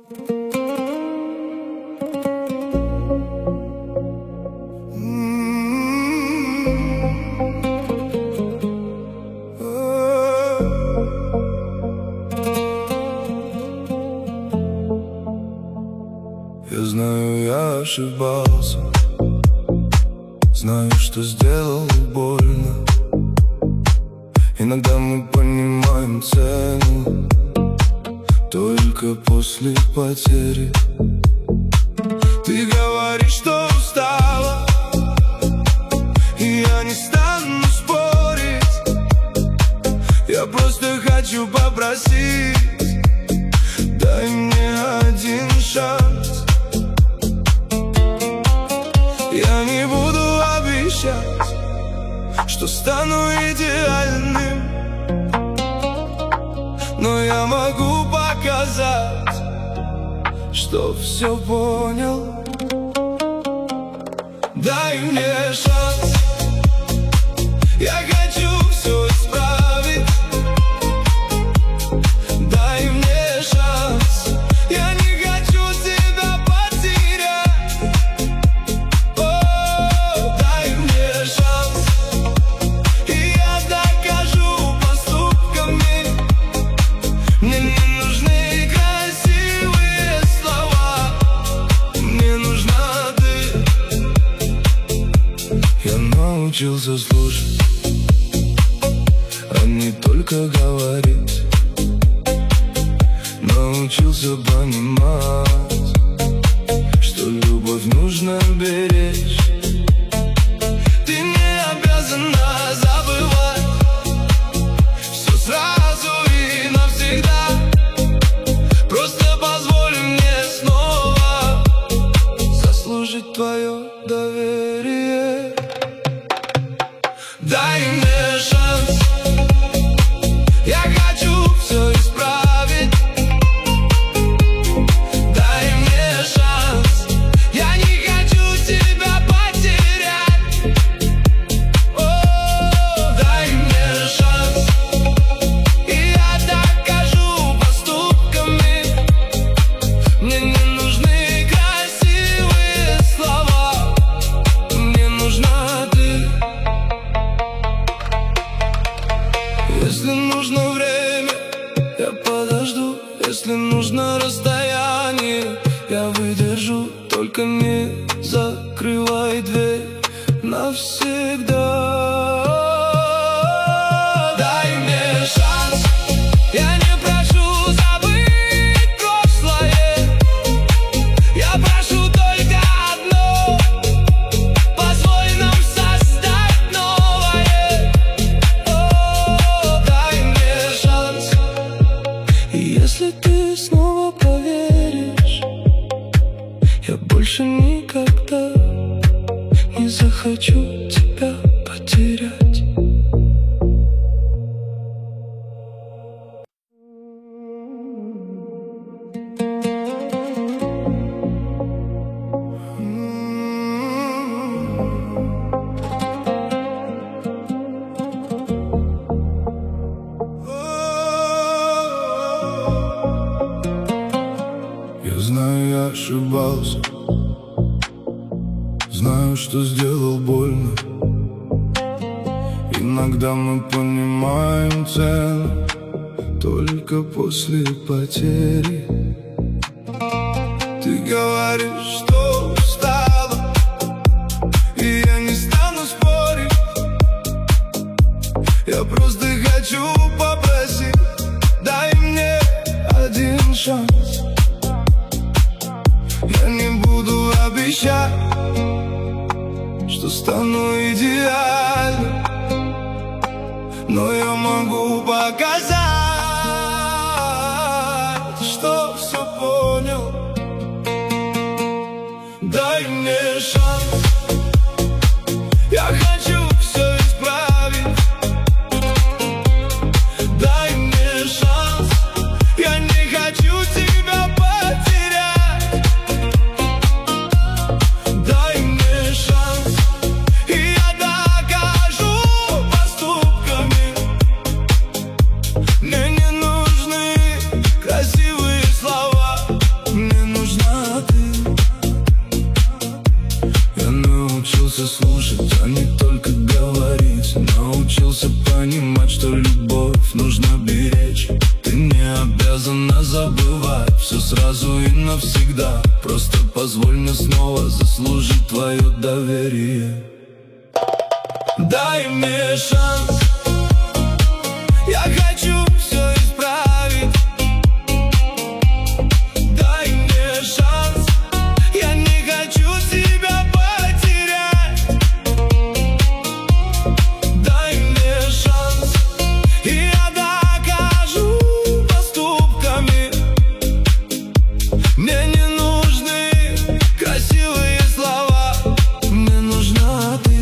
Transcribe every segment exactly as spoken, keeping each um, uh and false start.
Я знаю, я ошибался, знаю, что сделал больно. Иногда мы понимаем цену только после потери. Ты говоришь, что устала, и я не стану спорить. Я просто хочу попросить, дай мне один шанс. Я не буду обещать, что стану идеальным, но я могу показать, что все понял. Дай мне шанс, я хочу все исправить. Дай мне шанс, я не хочу тебя потерять. О, дай мне шанс, и я докажу поступками. Мне не нужны красивые слова, мне нужна ты. Я научился слушать, а не только говорить. Научился понимать, что любовь нужно беречь. Ты не обязана забывать все сразу и навсегда. Просто позволь мне снова заслужить твое доверие. Дай мне шанс, я хочу все исправить. Дай мне шанс, я не хочу тебя потерять. О, дай мне шанс, и я докажу поступками. Мне не нужны красивые слова, мне нужна ты. Если нужно время, я подожду. Если нужно расстояние, я выдержу. Только не закрывай дверь навсегда. Дай мне шанс, я не прошу забыть прошлое. Я прошу только одно: позволь нам создать новое. О, дай мне шанс. И если ты снова поверишь, я больше никогда не захочу тебя потерять. Я знаю, я ошибался, знаю, что сделал больно. Иногда мы понимаем цену только после потери. Ты говоришь, что устала, и я не стану спорить. Я просто хочу попросить, дай мне один шанс. Я не буду обещать, что стану идеальным, но я могу показать, что все понял. Дай мне шанс, я хочу все исправить. Дай мне шанс, я не хочу тебя потерять. Дай мне шанс, и я докажу поступками. сказано забывать все сразу и навсегда. Просто позволь мне снова заслужить твое доверие. Дай мне шанс, я хочу все исправить. Дай мне шанс, я не хочу тебя потерять. Дай мне шанс, и я докажу поступками. Мне не нужны красивые слова, мне нужна ты.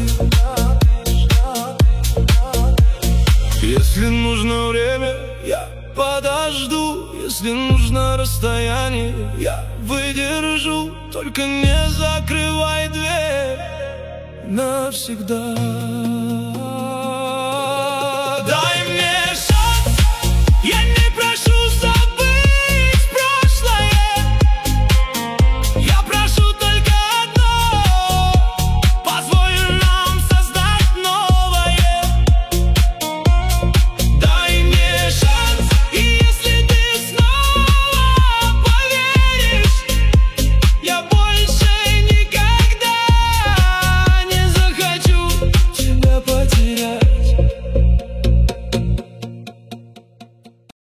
Если нужно время, я подожду. Если нужно расстояние, я выдержу. Только не закрывай дверь навсегда.